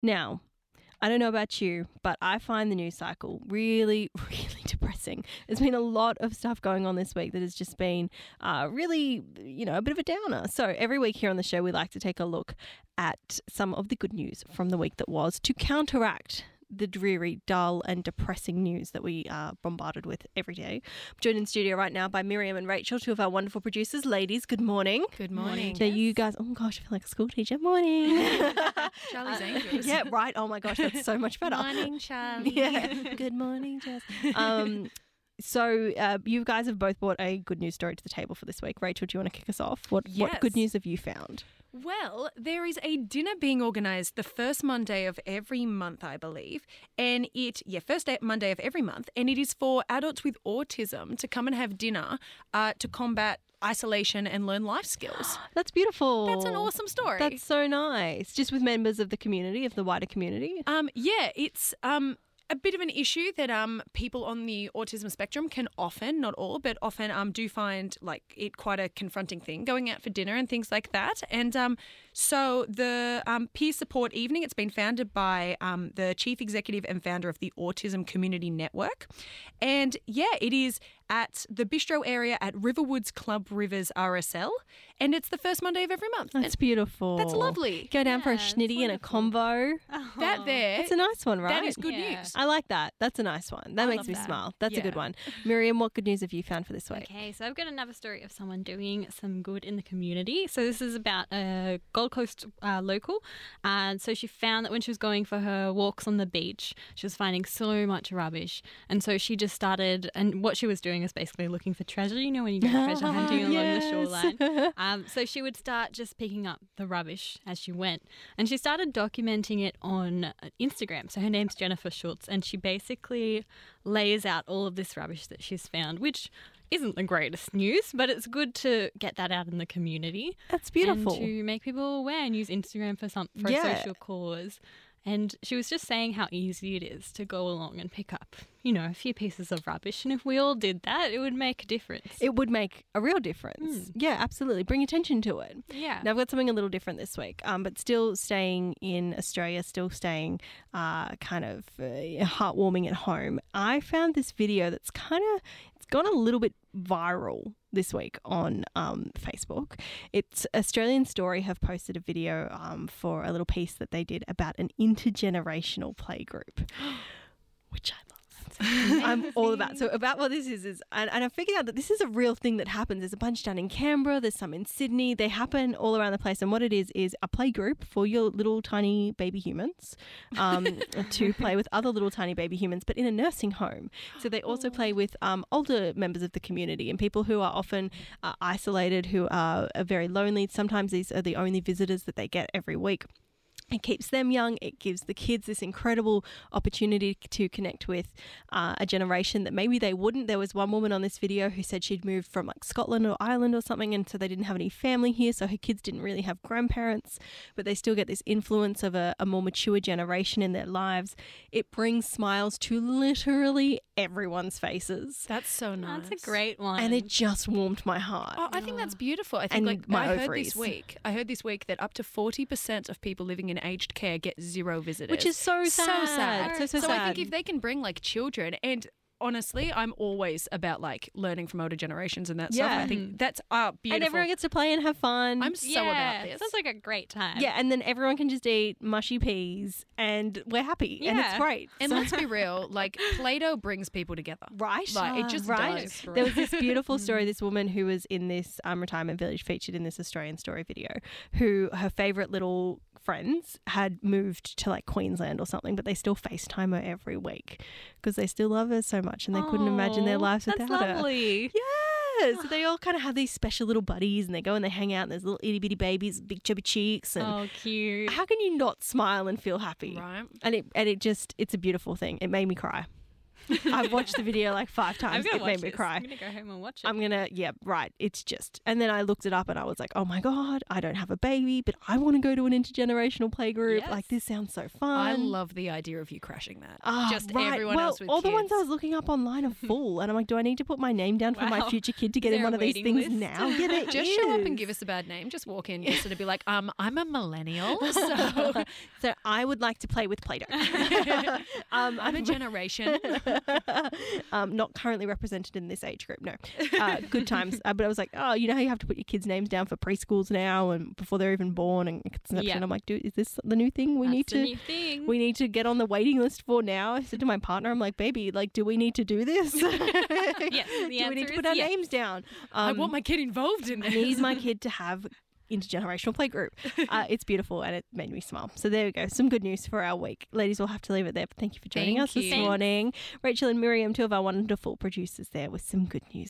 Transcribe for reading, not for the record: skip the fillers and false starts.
Now, I don't know about you, but I find the news cycle really, really depressing. There's been a lot of stuff going on this week that has just been really, a bit of a downer. So every week here on the show, we like to take a look at some of the good news from the week that was to counteract the dreary, dull and depressing news that we are bombarded with every day. I'm joined in studio right now by Miriam and Rachel, two of our wonderful producers. Ladies, good morning. Good morning. So you guys, oh gosh, I feel like a school teacher. Morning. Charlie's Angels. Yeah, right. Oh my gosh, that's so much better. Morning, Charlie. Yeah. Good morning, Jess. So you guys have both brought a good news story to the table for this week. Rachel, do you want to kick us off? What good news have you found? Well, there is a dinner being organised the first Monday of every month, I believe. And Monday of every month. And it is for adults with autism to come and have dinner to combat isolation and learn life skills. That's beautiful. That's an awesome story. That's so nice. Just with members of the community, of the wider community? It's a bit of an issue that people on the autism spectrum can often, not all, but often do find like it quite a confronting thing, going out for dinner and things like that. And so the peer support evening, it's been founded by the chief executive and founder of the Autism Community Network. And it is at the Bistro area at Riverwoods Club Rivers RSL. And it's the first Monday of every month. That's beautiful. That's lovely. Go down for a schnitty and a combo. Oh. That there. That's a nice one, right? That is good news. I like that. That's a nice one. That makes me smile. That's a good one. Miriam, what good news have you found for this week? Okay, so I've got another story of someone doing some good in the community. So this is about a Gold Coast local. And so she found that when she was going for her walks on the beach, she was finding so much rubbish. And so she just started, and what she was doing is basically looking for treasure. You know when you go treasure hunting along the shoreline? So she would start just picking up the rubbish as she went. And she started documenting it on Instagram. So her name's Jennifer Schultz, and she basically lays out all of this rubbish that she's found, which isn't the greatest news, but it's good to get that out in the community. That's beautiful. And to make people aware and use Instagram for a social cause. And she was just saying how easy it is to go along and pick up, a few pieces of rubbish. And if we all did that, it would make a difference. It would make a real difference. Yeah, absolutely. Bring attention to it. Yeah. Now, I've got something a little different this week, but still staying in Australia, still staying heartwarming at home. I found this video that's it's gone a little bit viral this week on Facebook. It's Australian Story have posted a video for a little piece that they did about an intergenerational playgroup, which I love. I'm all about. So about what this is and I figured out that this is a real thing that happens. There's a bunch down in Canberra. There's some in Sydney. They happen all around the place. And what it is a playgroup for your little tiny baby humans to play with other little tiny baby humans, but in a nursing home. So they also play with older members of the community and people who are often isolated, who are very lonely. Sometimes these are the only visitors that they get every week. It keeps them young. It gives the kids this incredible opportunity to connect with a generation that maybe they wouldn't. There was one woman on this video who said she'd moved from like Scotland or Ireland or something, and so they didn't have any family here, so her kids didn't really have grandparents, but they still get this influence of a more mature generation in their lives. It brings smiles to literally everyone's faces. That's so nice. That's a great one. And it just warmed my heart. Oh, I think that's beautiful. I think And my I ovaries. heard this week that up to 40% of people living in aged care get 0 visitors. Which is so sad. So So sad. I think if they can bring like children, and honestly, I'm always about like learning from older generations and that stuff. I think that's beautiful. And everyone gets to play and have fun. I'm so about this. Sounds like a great time. Yeah, and then everyone can just eat mushy peas and we're happy and it's great. And let's be real, like Play-Doh brings people together. Right. Like it just does. There was this beautiful story, this woman who was in this retirement village featured in this Australian Story video, who her favourite little friends had moved to like Queensland or something, but they still FaceTime her every week because they still love her so much and they couldn't imagine their lives without That's her. lovely. Yeah. So they all kind of have these special little buddies and they go and they hang out and there's little itty bitty babies, big chubby cheeks. And Oh, cute. how can you not smile and feel happy? Right. And it's a beautiful thing. It made me cry. I've watched the video like 5 I'm times. gonna It watch made me this. cry. I'm gonna go home and watch it. I'm gonna, yeah, right. It's just, and then I looked it up and I was like, oh my God, I don't have a baby, but I want to go to an intergenerational playgroup. Yes. Like, this sounds so fun. I love the idea of you crashing that. Ah, Just right. everyone well, else with all kids. the ones I was looking up online are full, and I'm like, do I need to put my name down for my Wow. future kid to get Is in there one a of these waiting things list? now? Yeah, there Just show up and is. give us a bad name. Just walk in, just sort of be like, I'm a millennial, so So I would like to play with Play-Doh. I'm a generation. Not currently represented in this age group, no. Good times. But I was like, oh, you know how you have to put your kids' names down for preschools now and before they're even born and conception. Yeah. I'm like, dude, is this the new thing That's the new thing. we need to get on the waiting list for now? I said to my partner, I'm like, baby, like, do we need to do this? Yes, do the we need answer to is put our yes. names down? I want my kid involved in I this. need my kid to have intergenerational playgroup. It's beautiful and it made me smile. So there we go. Some good news for our week. Ladies, we'll have to leave it there. But thank you for joining Thank us this you. morning. Rachel and Miriam, 2 of our wonderful producers there with some good news.